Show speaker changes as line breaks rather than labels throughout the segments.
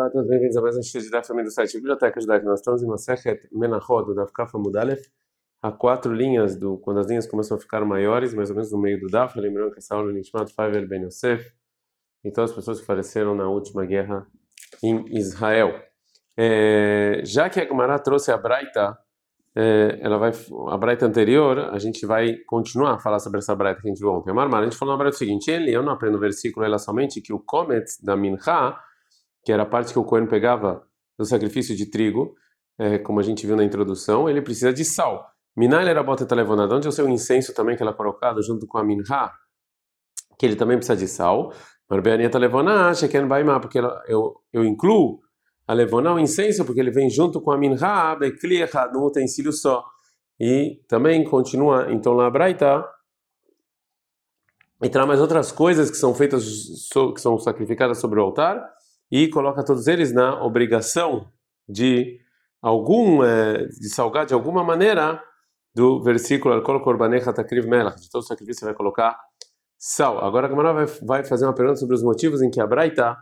Olá, todos bem-vindos a mais um estudo de Daf do site Biblioteca Judaica. Nós estamos em Masechet Menachot, do Daf Kaf Amud Aleph, a 4 linhas, quando as linhas começam a ficar maiores, mais ou menos no meio do Daf. Lembrando que essa aula é Nishmat Faivel Ben Yosef, então as pessoas que faleceram na última guerra em Israel. Já que a Gemara trouxe a Braita, a Braita anterior, a gente vai continuar a falar sobre essa Braita que a gente viu ontem. A gente falou na Braita o seguinte: eu não aprendo o versículo, ela somente que o Kometz da Mincha, que era a parte que o Cohen pegava do sacrifício de trigo, como a gente viu na introdução, ele precisa de sal. Minha era bota televonada, onde é o seu incenso também que ela é colocado junto com a minha, que ele também precisa de sal. Marbeania televona, sheken baima, porque eu incluo a levonar o incenso porque ele vem junto com a minha, bekliha, num utensílio só. E também continua, então lá a Braita e traz mais outras coisas que são feitas, que são sacrificadas sobre o altar, e coloca todos eles na obrigação de de salgar de alguma maneira do versículo Al-Kol Korbanecha Takriv Melach, de todo sacrifício você vai colocar sal. Agora a Gemara vai fazer uma pergunta sobre os motivos em que a Braita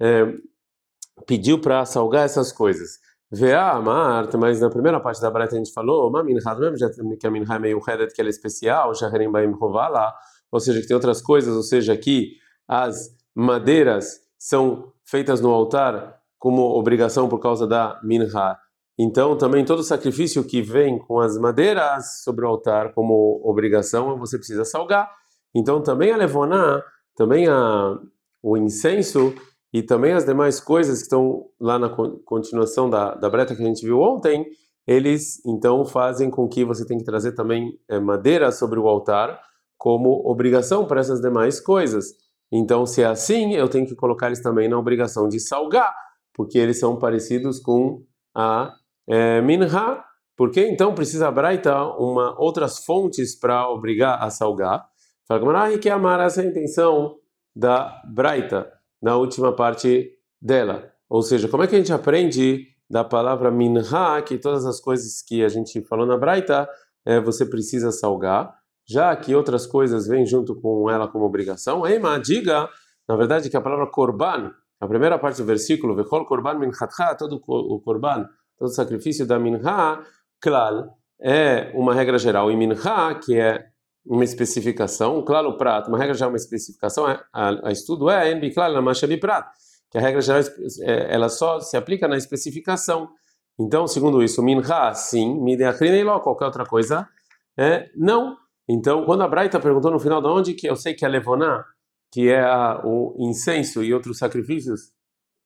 pediu para salgar essas coisas. Veá, Mart, mas na primeira parte da Braita a gente falou, mesmo já que a minha é meio redet, que ela é especial, Shaharim Baim Rovala, ou seja, que tem outras coisas, ou seja, que as madeiras são feitas no altar como obrigação por causa da minha. Então, também todo sacrifício que vem com as madeiras sobre o altar como obrigação, você precisa salgar. Então, também a levoná, também o incenso e também as demais coisas que estão lá na continuação da Braita que a gente viu ontem, eles então fazem com que você tenha que trazer também madeira sobre o altar como obrigação para essas demais coisas. Então, se é assim, eu tenho que colocar eles também na obrigação de salgar, porque eles são parecidos com a minha. Porque então precisa a Braita outras fontes para obrigar a salgar. Fala que amar essa é a intenção da Braita na última parte dela. Ou seja, como é que a gente aprende da palavra minha que todas as coisas que a gente falou na Braita você precisa salgar, já que outras coisas vêm junto com ela como obrigação? Ema, diga, na verdade, que a palavra korban, a primeira parte do versículo, vechol korban minchatcha, todo o korban, todo o sacrifício da minha, klal, é uma regra geral, e minha, que é uma especificação, klal o prato, uma regra geral, uma especificação, a estudo en biklal na masha biprat, que a regra geral ela só se aplica na especificação. Então, segundo isso, minha, sim, mideachrinei lo, qualquer outra coisa, não. Então, quando a Braita perguntou no final de onde que eu sei que é levoná, que é o incenso e outros sacrifícios,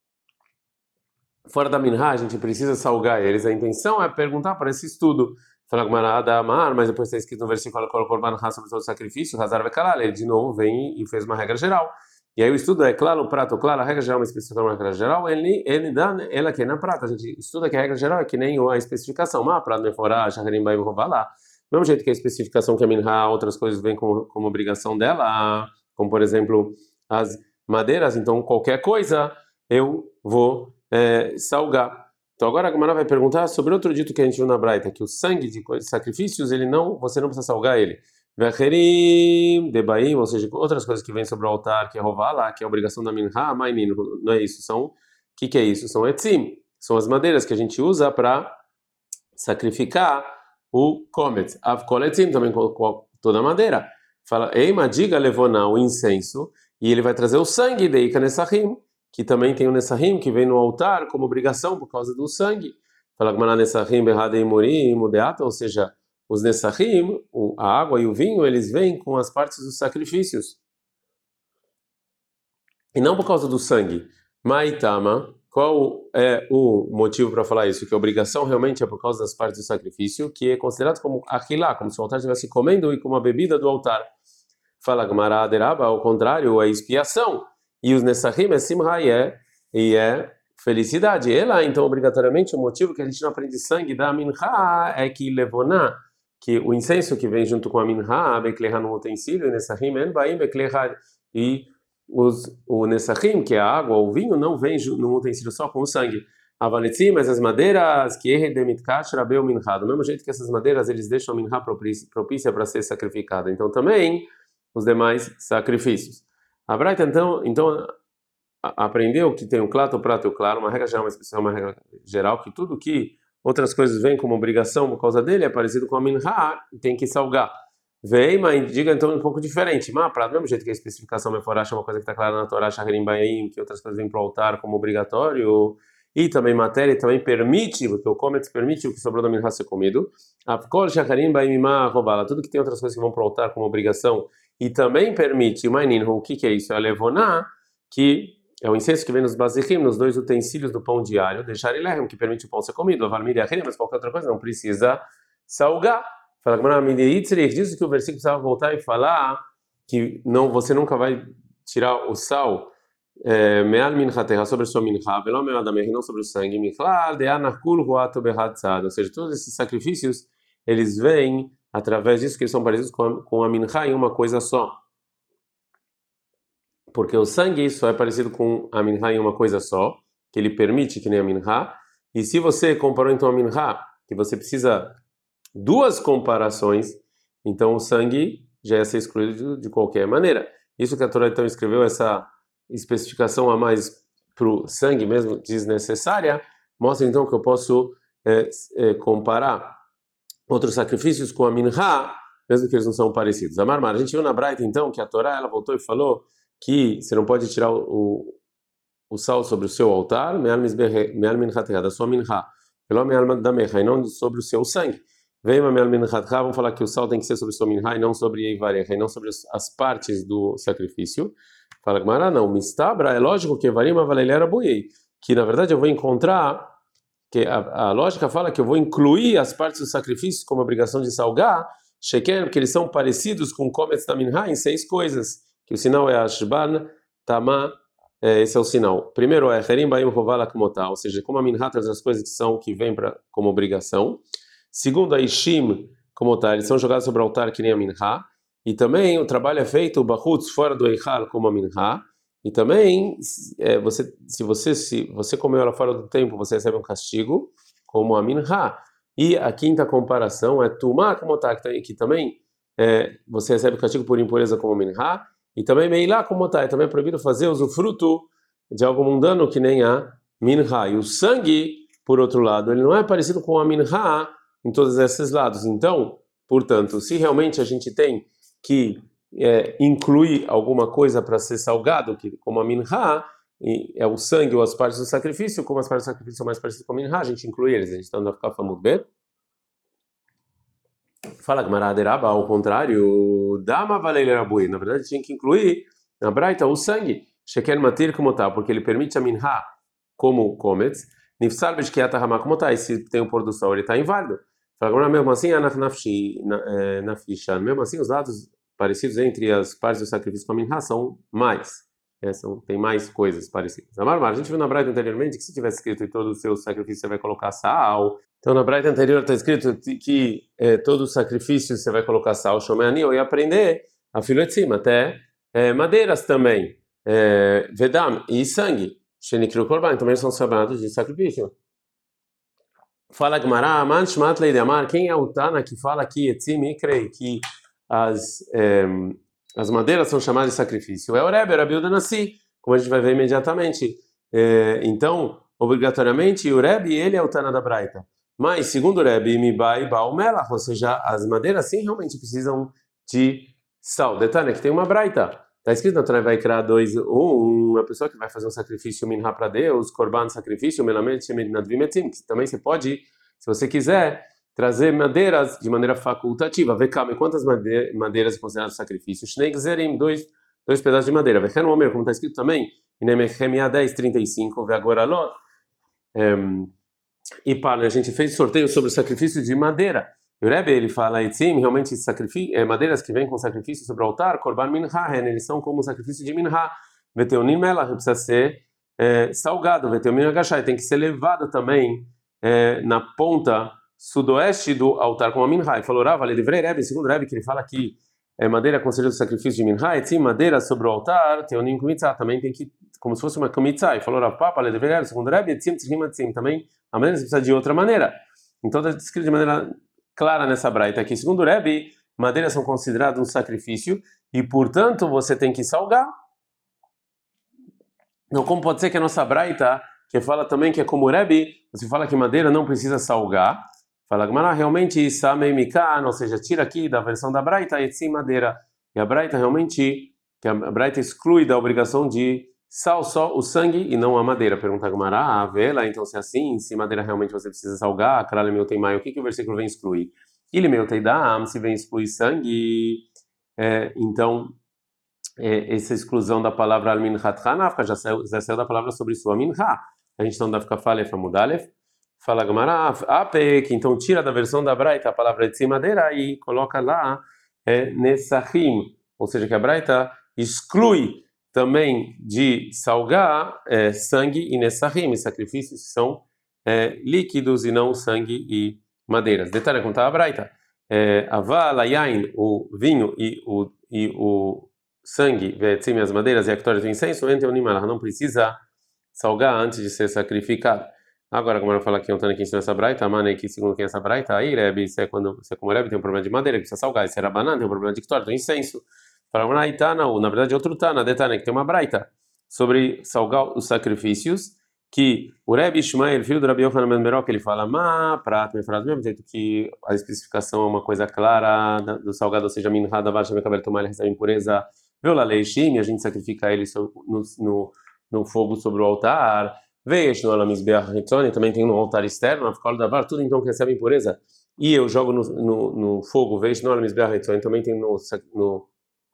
fora da minhá, a gente precisa salgar eles. A intenção é perguntar para esse estudo. Fala Gumarada Amar, mas depois está escrito no versículo Korban sobre todo sacrifício, Hazar Vekalal, ele de novo vem e fez uma regra geral. E aí o estudo é claro, o prato, claro, a regra geral é uma especificação, uma regra geral, ele dá ela que é na prata. A gente estuda que a regra geral é que nem a especificação, mas a prata me fora, Shaharim Baim Robalá. Do mesmo jeito que a especificação que a minhá, outras coisas vêm como obrigação dela, como por exemplo as madeiras, então qualquer coisa eu vou salgar. Então agora a Gemara vai perguntar sobre outro dito que a gente viu na Braita, que o sangue de sacrifícios, você não precisa salgar ele. Vecherim, debaim, ou seja, outras coisas que vêm sobre o altar, que é rovala, que é a obrigação da minhá, maimino, não é isso, que é isso? São etzim, são as madeiras que a gente usa para sacrificar o kometz. Avkol etzim, também com toda a madeira. Fala, eima, diga levona o incenso, e ele vai trazer o sangue de Ika Nessahim, que também tem o Nessahim, que vem no altar como obrigação por causa do sangue. Fala que Nessahim berradei murim mudeata, ou seja, os Nessahim, a água e o vinho, eles vêm com as partes dos sacrifícios. E não por causa do sangue. Maitama, qual é o motivo para falar isso? Que a obrigação realmente é por causa das partes do sacrifício, que é considerado como aquilá, como se o altar estivesse comendo e como a bebida do altar. Fala Gemara Aderaba, ao contrário, é expiação. E os Nessahim é simha e é felicidade. Ela, então, obrigatoriamente, o motivo que a gente não aprende sangue da minha é que levoná, que o incenso que vem junto com a minha, bekleha no utensílio, e Nessahim en baim bekleha, e o Nessahim, que é a água, o vinho, não vem num utensílio só com o sangue. Avaletzim, mas as madeiras, que erredemitkach rabeu minha, do mesmo jeito que essas madeiras, eles deixam a minha propícia para ser sacrificada. Então, também os demais sacrifícios. A Braita, então aprendeu que tem um claro, o prato e o claro, uma regra geral, uma expressão, uma regra geral, que tudo que outras coisas vêm como obrigação por causa dele é parecido com a minha, tem que salgar. Vem, mas diga então um pouco diferente. Mas, para do mesmo jeito que a especificação meforacha é uma coisa que está clara na Torá, Shacharim Bayim, que outras coisas vêm para o altar como obrigatório, e também matéria, e também permite, porque o Cometz permite o que sobrou da minha ser comido. Afkol Shacharim Bayim Robala, tudo que tem outras coisas que vão para o altar como obrigação, e também permite, o Mainin, o que é isso? É a Levoná, que é o incenso que vem nos bazichim, nos dois utensílios do pão diário, deixar ele que permite o pão ser comido, a valmíria, mas qualquer outra coisa não precisa salgar. Fala diz que o versículo precisava voltar e falar que não, você nunca vai tirar o sal me'al minchateha sobre a sua mincha, velo me'al dameh, não sobre o sangue, michlal de'anakul huato behatzad, ou seja, todos esses sacrifícios eles vêm através disso que eles são parecidos com a mincha em uma coisa só. Porque o sangue só é parecido com a minha em uma coisa só, que ele permite que nem a minha. E se você comparou então a minha, que você precisa duas comparações, então o sangue já ia ser excluído de qualquer maneira. Isso que a Torá então escreveu, essa especificação a mais para o sangue mesmo desnecessária, mostra então que eu posso comparar outros sacrifícios com a minha, mesmo que eles não são parecidos. A gente viu na Braita então que a Torá ela voltou e falou que você não pode tirar o sal sobre o seu altar, da sua minha, pelo e não sobre o seu sangue. Vamos falar que o sal tem que ser sobre o sua minha e não sobre Eivarecha, e não sobre as partes do sacrifício. Fala Gemara, não, mistabra, é lógico que Evarima valelera boiei, que na verdade eu vou encontrar, que a lógica fala que eu vou incluir as partes do sacrifício como obrigação de salgar, Sheken, porque eles são parecidos com o Kometz da minha em 6 coisas. Que o sinal é Ashban, Tama, esse é o sinal. Primeiro é Herim Baim Rovala Kmotá, ou seja, como a minha traz as coisas que vêm como obrigação. Segundo é Ishim Kmotá, eles são jogados sobre o altar que nem a minha. E também o trabalho é feito, o Bahutz, fora do Eichal, como a minha. E também, se você comeu ela fora do tempo, você recebe um castigo, como a minha. E a quinta comparação é Tumá Kmotá, que também você recebe castigo por impureza como a minha. E também meilá como tá, também é proibido fazer usufruto de algo mundano que nem a minha. E o sangue, por outro lado, ele não é parecido com a minha em todos esses lados. Então, portanto, se realmente a gente tem que incluir alguma coisa para ser salgado, como a minha, é o sangue ou as partes do sacrifício, como as partes do sacrifício são mais parecidas com a minha, a gente inclui eles. A gente está andando a ficar famoso bem. Fala Gmaraderaba, ao contrário, Dama Valeleira Bui. Na verdade, tinha que incluir na Braita o sangue. Sheken Matir como tá, porque ele permite a minha como Kometz. Nifsal Beshkiata Hama como tá, e se tem o pôr do sol, ele está inválido. Fala agora mesmo assim, Nafishan. Mesmo assim, os lados parecidos entre as partes do sacrifício com a minha são mais. Tem mais coisas parecidas. A gente viu na Braita anteriormente que se tivesse escrito em todo o seu sacrifício você vai colocar sal. Então na Braita anterior está escrito que todo sacrifício você vai colocar sal, shomeani, ou ia aprender a filo de cima, até madeiras também, vedam e sangue, shenikru korban, também são chamados de sacrifício. Fala Gemara, man shmat leidamar, quem é o Tana que fala que etzim ikrei, que as madeiras são chamadas de sacrifício? É o Rebbe, Rabi Yehuda Nassi, como a gente vai ver imediatamente. Então, obrigatoriamente, o Rebbe, ele é o Tana da Braita. Mas, segundo o Rebbe, Mibai Baal Melach, ou seja, as madeiras sim realmente precisam de sal. Detalhe, que tem uma Braita. Está escrito na Torá, vai criar 2:1, uma pessoa que vai fazer um sacrifício minha para Deus, korban sacrifício, melamed shemed nadvim etzim, que também você pode, se você quiser, trazer madeiras de maneira facultativa. Vekame, quantas madeiras é considerado sacrifício? Shnei gzerim, dois pedaços de madeira. Vekhan omer, como está escrito também, em Nehemiah 10:35, veagoralot. E para a gente fez sorteio sobre o sacrifício de madeira. E o Rebbe, ele fala, sim, realmente madeiras que vêm com sacrifício sobre o altar, korban minha, eles são como sacrifício de minha. Veteunim melach, precisa ser salgado. Veteunim agachai, tem que ser levado também na ponta sudoeste do altar com a minha. E falou, vale livrei Rebbe, segundo o Rebbe, que ele fala que madeira considerada sacrifício de minha, sim, madeira sobre o altar, teunim kumitzah, também tem que, como se fosse uma kumitzah. E falou, Papa, le livrei Rebbe, segundo o Rebbe, sim, também a madeira precisa de outra maneira. Então está escrito de maneira clara nessa braita aqui. Segundo o Rebbe, madeiras são consideradas um sacrifício e, portanto, você tem que salgar. Então, como pode ser que a nossa braita, que fala também que é como Rebbe, você fala que madeira não precisa salgar, fala Gemara, realmente, samei mikan, ou seja, tira aqui da versão da braita, e sim madeira. E a braita realmente, que a braita exclui da obrigação de sal só o sangue e não a madeira. Pergunta Gemara, vela, então se é assim, se madeira realmente você precisa salgar, krale meu tem o que que o versículo vem excluir? Ele meu tem dam, se vem excluir sangue, então essa exclusão da palavra al-minhat hanafka já saiu da palavra sobre sua minha. A gente não dá ficar falef amudalef. Fala Gamara, apek, então tira da versão da Braita a palavra de madeira e coloca lá nessahim, ou seja, que a Braita exclui também de salgar sangue e nessahim, sacrifícios que são líquidos e não sangue e madeiras. Detalhe, contar a Braita. Aval, yain, o vinho e o sangue, vetzim, as madeiras e a ctória do incenso, entre o animal, não precisa salgar antes de ser sacrificado. Agora, como eu falo aqui, eu estou aqui ensinando essa braita, a mana que segundo quem é essa braita, aí, Rebbe, se é como Rebbe, tem um problema de madeira, que precisa salgar, e se era banana, tem um problema de ctória, do incenso. Para uma Itana, ou na verdade outro Tana, Detana, que tem uma braita sobre salgar os sacrifícios, que o Rebbe Ishmael, filho do Rabi Yochanan ben Berok, ele fala, prato, me fala do mesmo jeito que a especificação é uma coisa clara do salgado, ou seja, minha da varcha, meu cabelo tomar, ele recebe impureza, viola leishim, a gente sacrifica ele no fogo sobre o altar. Veish no Alamisbeach Hitzoni, também tem no altar externo, a Fkal Davar, tudo então que recebe impureza. E eu jogo no fogo, Veish no Alamisbeach Hitzoni, também tem no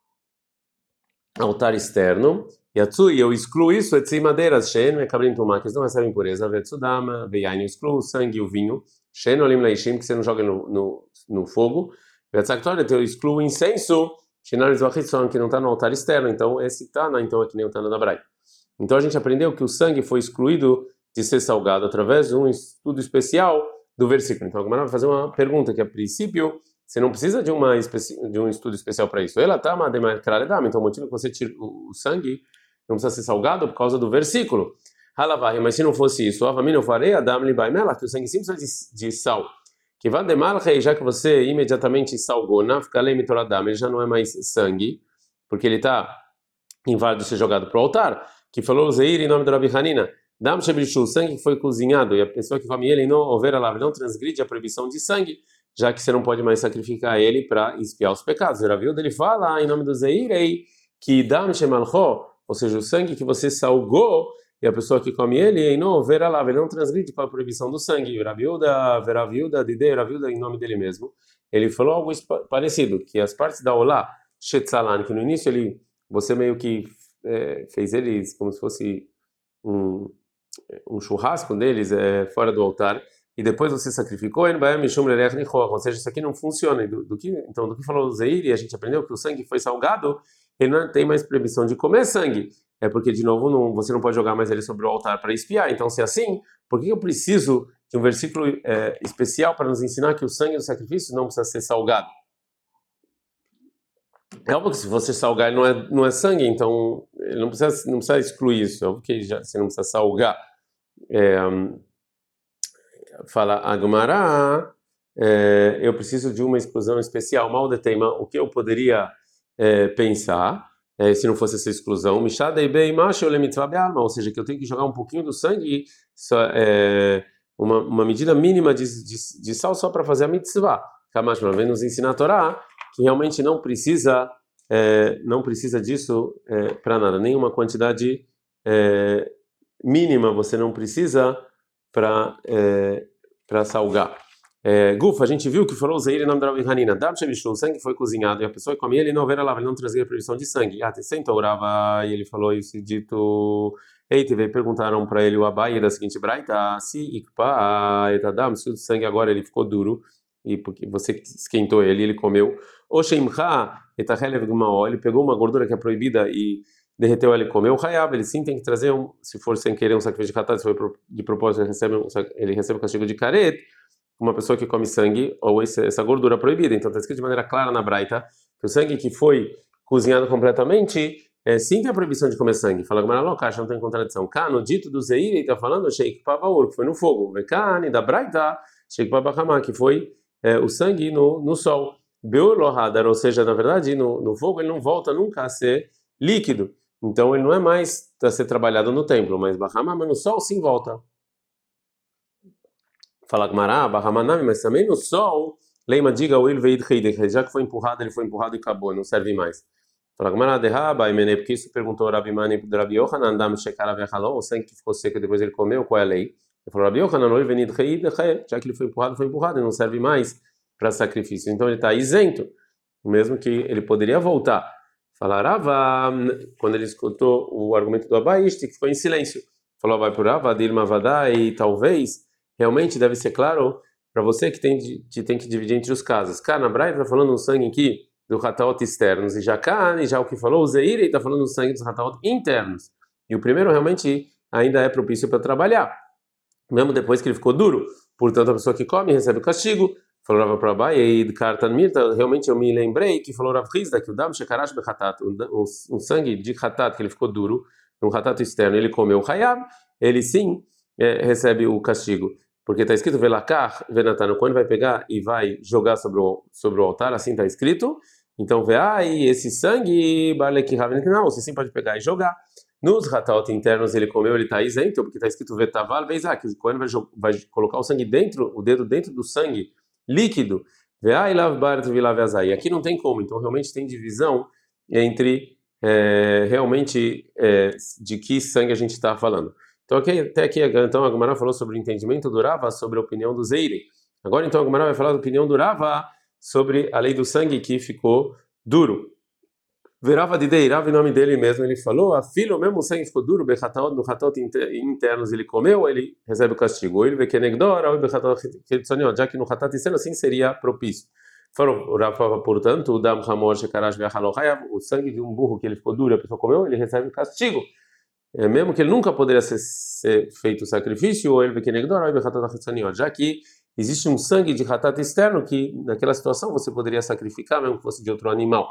altar externo. E eu excluo isso, etzi madeiras, Shen, Mekabrim Tumá, que eles não recebem impureza, Vetsudama, Veiain, eu excluo o sangue e o vinho, Shen Olim Leishim, que você não joga no fogo. Vetzaktor, eu excluo o incenso, Shinaris Vachitson, que não está no altar externo, então esse Tana, então é que nem o Tana da Braita. Então a gente aprendeu que o sangue foi excluído de ser salgado através de um estudo especial do versículo. Então agora vai fazer uma pergunta que a princípio você não precisa de um estudo especial para isso. Ela tá então o motivo que você tira o sangue não precisa ser salgado por causa do versículo. Halavai, mas se não fosse isso, eu farei Adam libaimela, que o sangue sim precisa de sal. Que vai demar rei, já que você imediatamente salgou, nafkalei mitoradam, ele já não é mais sangue, porque ele está inválido de ser jogado para o altar. Que falou Zeir em nome do Rabi Hanina, Dam Shebrishu, o sangue que foi cozinhado, e a pessoa que come ele não houver a lavra, não transgride a proibição de sangue, já que você não pode mais sacrificar ele para expiar os pecados. O Rabi ele fala em nome do Zeir que Dam Shemalcho, ou seja, o sangue que você salgou, e a pessoa que come ele não houver a lavra, ele não transgride para a proibição do sangue. O Rabiuda, Didei, Rabiuda em nome dele mesmo, ele falou algo parecido, que as partes da Olá, Shetzalan, que no início você meio que fez eles como se fosse um churrasco deles fora do altar e depois você sacrificou, ou seja, isso aqui não funciona. Então, do que falou o Zeir, a gente aprendeu que o sangue foi salgado, ele não tem mais proibição de comer sangue, porque de novo você não pode jogar mais ele sobre o altar para espiar. Então, se é assim, por que eu preciso de um versículo especial para nos ensinar que o sangue do sacrifício não precisa ser salgado? É óbvio que se você salgar ele não é sangue, então ele não precisa excluir isso. É óbvio que você não precisa salgar. Fala Agmará, eu preciso de uma exclusão especial. Mal de tema, o que eu poderia pensar se não fosse essa exclusão? Ou seja, que eu tenho que jogar um pouquinho do sangue, uma medida mínima de sal só para fazer a mitzvah. Kamash vem nos ensinar a Torá que realmente não precisa disso para nada, nenhuma quantidade mínima você não precisa para salgar. Gufa, a gente viu que falou Zeir em nome da Rabi Hanina, o sangue foi cozinhado e a pessoa que come ele não verá lá, ele não trazia a proibição de sangue. Sentou Rava e ele falou isso dito. Veio perguntaram para ele o Abai da seguinte braita, se ikpa etadam, se o sangue agora ele ficou duro e porque você esquentou ele comeu. O sheimcha etahelev gmaol, ele pegou uma gordura que é proibida e derreteu ele e comeu. Hayab, ele sim tem que trazer se for sem querer um sacrifício de catat, se for de propósito ele recebe o castigo de caret. Uma pessoa que come sangue ou essa gordura proibida. Então está escrito de maneira clara na braita que o sangue que foi cozinhado completamente sim tem a proibição de comer sangue. Fala Gamara Lokash, não tem contradição. Cá, no dito do Zeir, ele está falando Sheik Pavaur, que foi no fogo. Vekani, da braita, Sheik Pavahama, que foi o sangue no sol. Beor Lohadar, ou seja, na verdade, no fogo ele não volta nunca a ser líquido. então ele não é mais para ser trabalhado no templo, mas Bahamama no sol sim volta. Fala Gmará, Bahamanami, mas também no sol, Leima diga o Ilveid Heidech, já que foi empurrado, ele foi empurrado e acabou, não serve mais. Fala Gmará, Derraba, Imene, porque isso perguntou Rabi Mani do Rabi Yohanan, Dam Shekara Vechalon, o sangue que ficou seco e depois ele comeu, qual é a lei? Ele falou, Rabi Yohanan, o Ilveid Heidech, já que ele foi empurrado, e não serve mais para sacrifício. Então ele está isento, mesmo que ele poderia voltar. Fala Rava, quando ele escutou o argumento do Abaíste, que ficou em silêncio. Falou, vai por Rava, Dilma Vadá, e talvez realmente deve ser claro para você que tem que dividir entre os casos. Cá na Braita está falando um sangue aqui do Hataot externos, e já cá, e já o que falou o Zeire está falando um sangue dos Hataot internos. E o primeiro realmente ainda é propício para trabalhar, mesmo depois que ele ficou duro. Portanto, a pessoa que come recebe o castigo. Falou Rav para Abai, e Kartan Mirta, realmente eu me lembrei que falou Rav Hizda que o Dam Shekarash Bechatat, um sangue de Hatat, que ele ficou duro, um Hatat externo, ele comeu o Hayab, ele sim recebe o castigo. Porque está escrito Velakar, Venatano, quando vai pegar e vai jogar sobre o altar, assim está escrito. Então, e esse sangue, não, você sim pode pegar e jogar. Nos Hatat internos ele comeu, ele está isento, porque está escrito Vetaval, que o Cohen vai colocar o sangue dentro, o dedo dentro do sangue líquido. E aqui não tem como, então realmente tem divisão entre realmente de que sangue a gente está falando. Então até aqui então a Gemara falou sobre o entendimento do Rava, sobre a opinião do Zeire. Agora então a Gemara vai falar da opinião do Rava sobre a lei do sangue que ficou duro. Verava de Deirava, em nome dele mesmo, ele falou, a filho mesmo o sangue ficou duro, no Hatot internos ele comeu, ele recebe o castigo. Ou ele vê que é negdora, ou já que no Hatat externo assim seria propício. Falou, o Rafa, portanto, o Dam Hamor Shekarash Ve'achalochayav, o sangue de um burro que ele ficou duro, a pessoa comeu, ele recebe o castigo. Mesmo que ele nunca poderia ser feito o sacrifício, ou ele vê que é negdora, ou ele vê já que existe um sangue de Hatat externo que naquela situação você poderia sacrificar, mesmo que fosse de outro animal.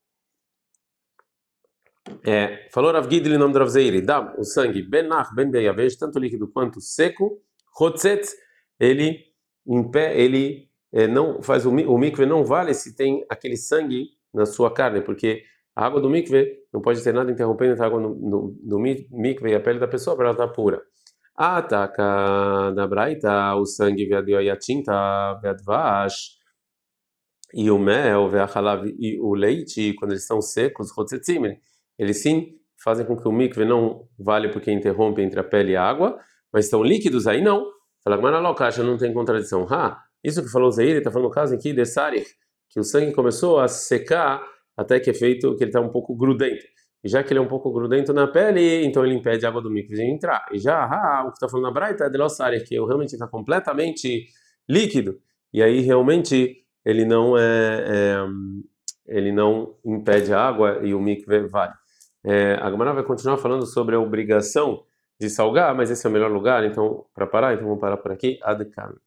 Falou Rav Gidli em nome do Rav Zeiri, dá o sangue ben nach ben beyavesh, tanto líquido quanto seco, chotzetz, ele em pé, ele não faz o mikve não vale se tem aquele sangue na sua carne, porque a água do mikve não pode ter nada interrompendo entre a água do mikve e a pele da pessoa para ela estar pura. Ataca da braita o sangue e a tinta ve'advash e o mel ve'achalav e o leite quando eles estão secos, chotzetzim, eles sim fazem com que o mikve não vale porque interrompe entre a pele e a água, mas estão líquidos aí não. Fala, mas na locacha não tem contradição. Isso que falou o Zeir, está falando no caso aqui de Sarich, que o sangue começou a secar até que é feito que ele está um pouco grudento. E já que ele é um pouco grudento na pele, então ele impede a água do mikve de entrar. E já o que está falando na Braita é de Lo Sarich, que realmente está completamente líquido. E aí realmente ele não ele não impede a água e o mikve vale. A Gemara vai continuar falando sobre a obrigação de salgar, mas esse é o melhor lugar, então, para parar, então vamos parar por aqui. Ad Kan.